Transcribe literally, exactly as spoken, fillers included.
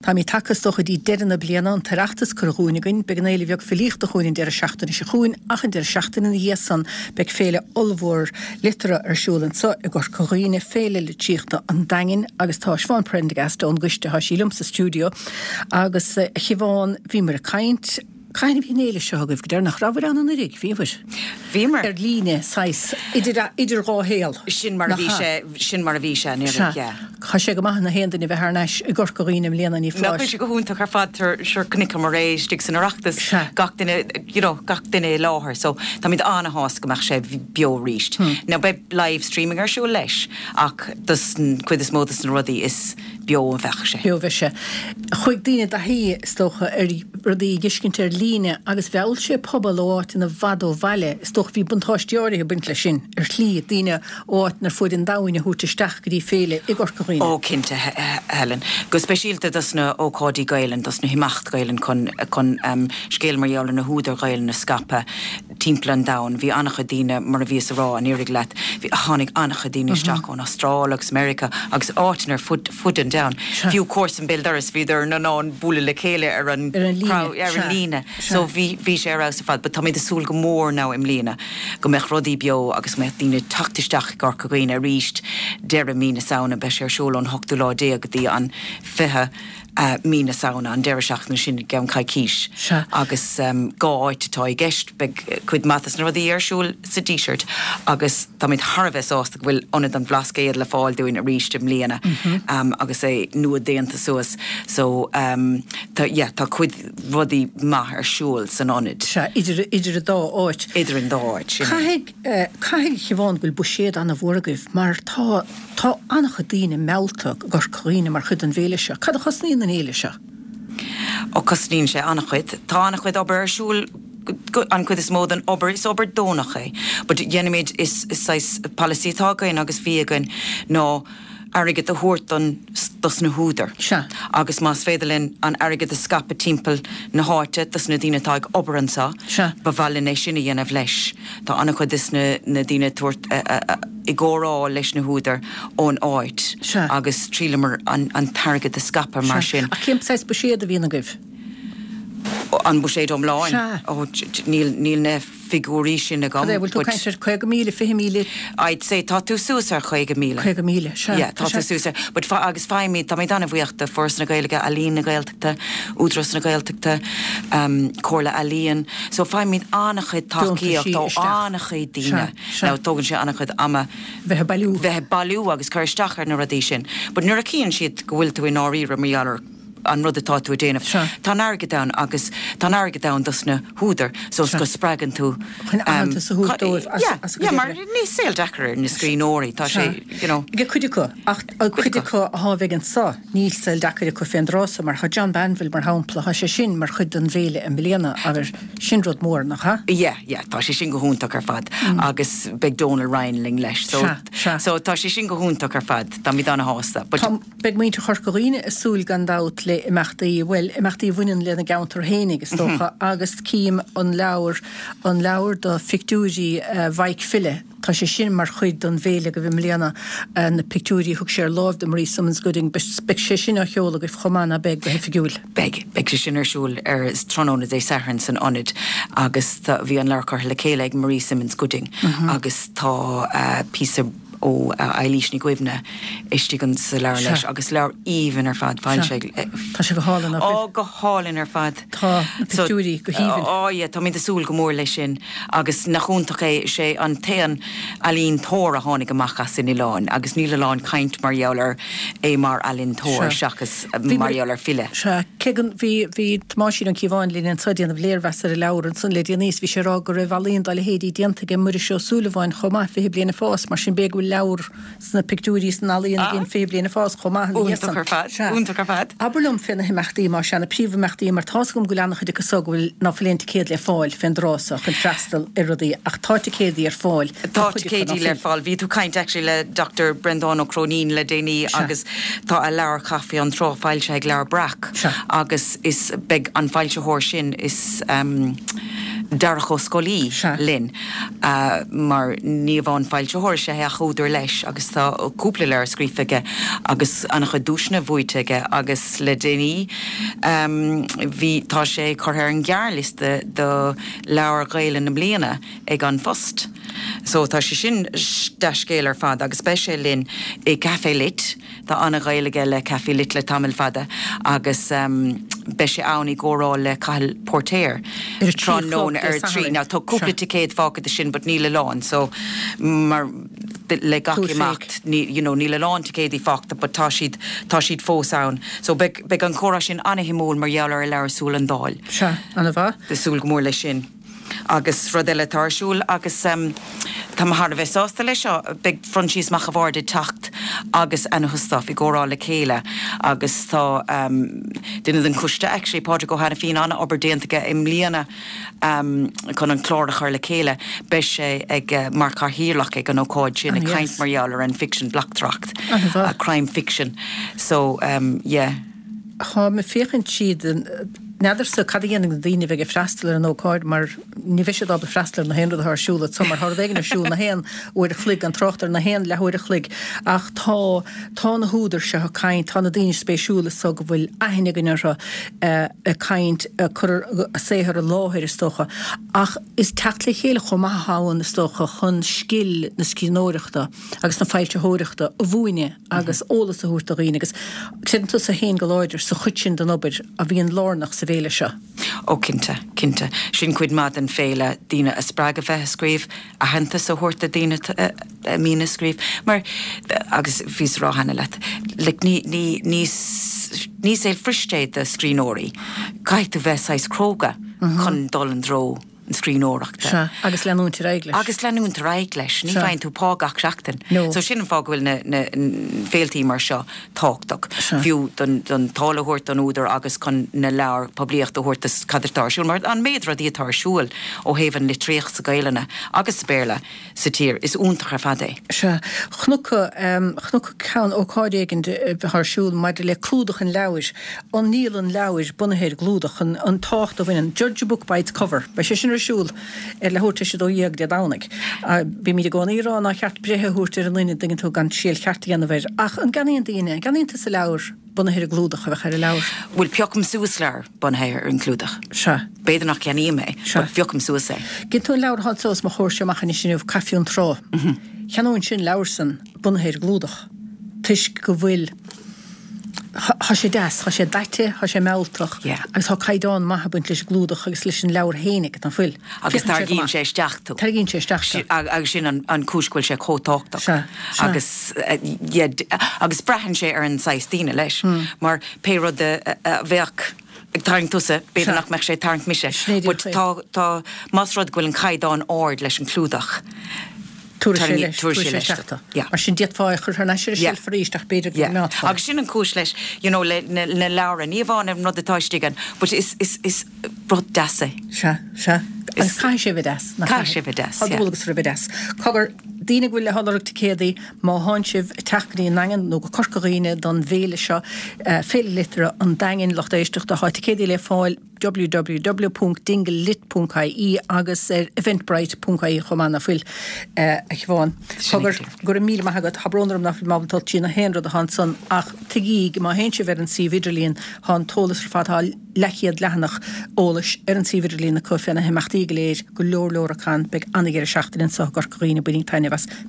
Tá mí takestocha dí dean na bliana an tarachtas chuúnigain be gnéile bheag felíocht a chuún de seachtain se chuún achan de seachtain in héasan be féle olhór litere arsúlan sa a gur choíine féle le tíochtta an dagin agus tá sváin Prendergast ón guiste ha sílum sa stúdio agus chiháin bhí mar a caint Cain bhí néile seo goibh go nach rahar an an rig bhíhar. Bhímar ar líne sais idir idir ráhéal. Sin mar bhí sé sin mar bhí sé Cha sé go maithe na héanana bheith neis i ggur goínim léana ní flá. Go gohúnta ar fad seir cnic mar rééis stig san arachtas gach duine gach duine láthair, so tá míid anna hás goach sé bio ríist. Na be live streaming ar siú leis ach dus chuid is módas an rudaí is bio an bheach sé. Bio bheith sé. Chuig daine a hí stocha ar rudaí giscinnt ar líne agus bheall sé pobl áit in a bhd ó bhaile stoch bhí buntáisteoirí a buint le sin ar slí daine áit nar fud an dáine hútaisteach go dtí féle i ggur goíine. Ó cinnte Helen. Go speisialta das na ócádí gailen, das na himacht gailen chun chun um, scéal marall na húdar gailen na scape timplan down. Bhí annacha daine mar a bhís rá an irig leat. Bhí a tháinig annacha daine isteach ón Austrráil agus America agus áitin ar fud fud an down. Fiú cuas an bildaras bhíidir na ná búla le chéile ar an líne. So bhí bhí sé ar sa fad, but tá mé de súl go mór ná im lína. Go meach rodí bio agus me daine tactisteach gar goine a ríist deire mína saona be sé siúil an hochtú lá déag dí an fithe Uh, mína sauna an deire seach na sin gan caicíis agus um, gáit tá i gceist be chuid matas na rudí arsúil sa t-shirt agus tá míid Harbheith ásta bhfuil onad an blascéad le fáil dúin a ríist im líana mm-hmm. um, agus é nuad déanta suas so um, tá yeah, tá chuid rudí maith arsúil san onad. Se idir idir a dá áit. Idir an dá áit. Caig caig chibháin bhfuil buséad anna bhórgaibh mar tá tá annacha daine melta gur choíine mar chud an bhéile se. Cad a chasníon an éile se? Ó cosnín sé annachchuid, tá annachchuid obair arsúil an chuid is mód an obair is obair dónacha. But dhéanaid is is palacitágain agus bhíagain nó airigid a thuirt an dus na húdar. Se. Agus más féidirlinn an airigid a scape timppel na háite dus na díine táig obair an sa. Se. Ba bhhailin é sinna dhéanamh leis. Tá annachchuid is na na díine tuairt i górá leis na húdar ón áit. Se. Agus trílamar an an targad a scape mar sin. A céim sais buséad a bhíonna gaibh? An buséad om láin. Ó níl níl ne figúrí sin a gom. Adé bhfuil tú caiintear chuig míle fi míle. I'd say tá tú súsar chuig míle. Chuig míle, se. Yeah, tá tú súsar. But fa agus fáimí tá mé dana bhuiachta fors na gailige alín na gailteachta, údras na gailteachta, um, cóla alíon. So fáimí annachuid taíocht ó annachuid díine. Now tógann sé annachuid ama bheith bailú. Bheith bailú agus chuirsteachar na radí sin. But nuair a cíann siad go bhfuil tú in áí ramíallar an rud atá tú a déanamh. Tá airgad down agus tá airgad down dus na húdar, so go spragan tú. Chun aanta sa húdóibh as Yeah, mar ní saoil dechar na scrín óirí, tá sé, you know. Ge chuide chu, ach chuide chu a hábhaigh an sa, níl saoil dechar chu féin rása mar cha John Banville mar hámpla ha sé sin mar chud an bhéile an bliana agus sin rud mór nach ha? Yeah, yeah, tá sé sin go húntaach ar fad agus beag Donal Ryanling leis. So so tá sé sin go húntaach ar fad, tá mí dána hásta. Beag muinte chorcoíine is súil gan dát le imachtaí well imachtaí bhuiin le na gauntar hénig is tócha agus cím an leabhar an leabhar do fictúrí bhaig fille tá sé sin mar chuid don bhéile go bhí mléana na pictúrí thug sé láh de marí summons gooding beic sé sin a cheola go chomána beg go figiúil. Beg, beg sé sin arsúil ar tróna é saharn san onid agus bhí an learcar le céile ag Marie Simmons Gooding agus tá písa ó eilís ní goibhne istígann sa leir leis agus leir íhan ar fad fáil sé. Tá sé go hálan ar fad. Ó go hálan ar fad. Tá pictúrí go híhann. Ó é, tá mí de súil go mór lei sin agus nachúntaach é sé an téan alín tóir a tháinig amachchas in i láin agus níl láin caint marheolar é mar alín tóir seachas marheolar file. Se cegan bhí bhí máisií an cíháin líon an sodíanana bléirhesar a leabhar an sun le díanníos bhí sé rá go raibh alíon dá le héadí dianta go muir seo súlaháin chomá fi bliana fás mar sin beag leabhar sna pictúrí san alíon gin fé bliana fás chomá úntaach ar fad. Úntaach ar fad. Aberlum finna himachtaí mar sena príomhachtaí mar tá gom go leannach chuide go sogúil ná flénta céad le fáil fin drása chun freistal i rudaí ach táte céadaí ar fáil. Táte céadaí le fáil. Bhí tú caint actually le Doctor Brendan O'Cronin le déine agus tá a leabhar cafaí an trá fáil se ag leabhar brach agus is beg an fáilte hóir sin is um, darcho scolí lin uh, mar ní bháin fáilte thuir sé a chúidir leis agus tá cúpla leir scrífaige agus annach a dúsna bhuaiteige agus le déní um, hí tá sé chuthir an gearliste do leabhar Gaeilge na bliana ag an fost. So tá sé sin deiscéal ar fad agus be sé linn i Café Lit tá anna Gaeilge le Café Lit le tamil fada agus um, be sé ann i gcóráil le Cathal Portéir trán nón ar trí ná tá cúpla ticéad fágad a sin, but ní le lán so mar le gaci macht you know, ní le lán ticéad í fágta, but tá siad tá siad fós ann so be, be an chóra sin anna himúil mar geallar ar leir súl an dáil. Se, anna bha? De súl gmór le sin. Agus rodile tarsúl agus um, tá har bheith sásta lei seo big franchise macha bhharde tacht agus anhustaf i górá le céile agus tá um, duine den cuiste actually páidir go hana fin anna oberdéantaige im líana um, chun an chlórach ar le céile be sé ag uh, marcar hílach ag an ócáid sin a caiint marialar an fiction blacktracht a crime fiction so um, yeah. Tá me féchan siad neidir sa cadíanana daoine bheith freistal an ócáid mar ní bheisiad ab freistal na héanú th siúla so mar th bhéigear siúla na héan uair a chlig an trochttar na héan lehuiir a chlig ach tá tá na húdar se caiint tá na daoine spéisiúla so go bhfuil aithne gan ar a caiint chur a séthar a láthir is stocha ach is techtla chéile chum maitháin na stocha chun skill na scíóireachta agus na feilte hóireachta a bhuaine agus ólas a thuirta riine agus sin tu a héan go láidir sa chuitsin den obair a bhíon lárnach sa bhéile seo. Ó cinnte, cinnte. Sin cuid mad an féile dína a sppraga bheith scríb a henta sa thuirta dína a mína scríb mar agus fís rá hana leat. Like, ní ní ní sé fristéid a scríóirí. Caiit a bheith sais cróga chun dul an dró an scríóireachta. Agus leanúnta reigleis. Agus leanúnta reigleis. Ní féin tú págach seachtain. No. So sin an fág bhfuil na, na, na féaltaí mar seo táchtach. Fiú don, don tála thuirt an údar agus chun na leabhar poblíocht a thuirtas cadidirtáisiúil mar an méadra dí tarsúil ó héhann le tríocht sa Gaeilge agus spéirla sa tír is úntach ar fad é. Se. Chnucha um, chnucha ceann ó cáidéigen tharsúil maidir le clúdach an leabhar an níl an leabhar bunathéir glúdach an, an tácht a bhain Judge a book by its cover. Ba sé sin siúl er le húirte sé dó dhéag de dánig. Bí mí gón írán a cheart brethe húirte an líine dingin tú gan síl cheartta gan bhéir. Ach an ganíon daine, ganíonnta sa leabhar bunathéir glúdach a bheith ar leabhar. Bhfuil peocm suas lear bunathéir ar an clúdach. Se. Béidir nach cean íime, bhfuil peocm suas é. Gin tú leabhar há sós má chóir seach in sinúh cafiún trá. Cheanúin sin leabhar san bunathéir glúdach. Tuisc go bhfuil Tá sé deas, tá sé daite, tá sé meiltrach agus tá caiidán maithe buint leis glúdach agus leis an leabhar hénig an fuil. Agus tar gín sé isteachú. Tar gín sé isteachú. Agus sin an cúscail sé chótáchtach. Agus agus brehan sé ar an saistíine leis. Mar péro de bheach ag tarint tusa, beidir nach meach sé tarint mise. Tá masrad gúil an caiidán ord leis an clúdach. Túr sé leis, túr sé leis. Mar sin diet fáich chur na sé síl fríisteach beidir go meát. Agus sin an cúis leis, you know, le na leabhar ní bháin am nod atá stigan, but is is is brod dasa. Se, se. Is cai sé bhedas. Cai sé bhedas, ja. Adúlagus ra bhedas. Cogur dína bhfuil le hallachta cédaí má háin sibh teachnaí nagan nó go corcaíine don bhéile seo féile litre an dain locht éisteach a háit cédaí le fáil w w w punt dingelit punt i e agus er eventbrite punt i e chomana fil a chváin. Cogur gur a míle maithagad habrónarm na fil mábaltá tína héanrad a hansan ach tigíig má héintse ver an sí vidrelín hán tólas ar fátá lechiad lehanach ólas ar an sí vidrelín na coffianna himachtaí léir go leor leor a can beg anigéir seachtain sa gorcaíine buning taine was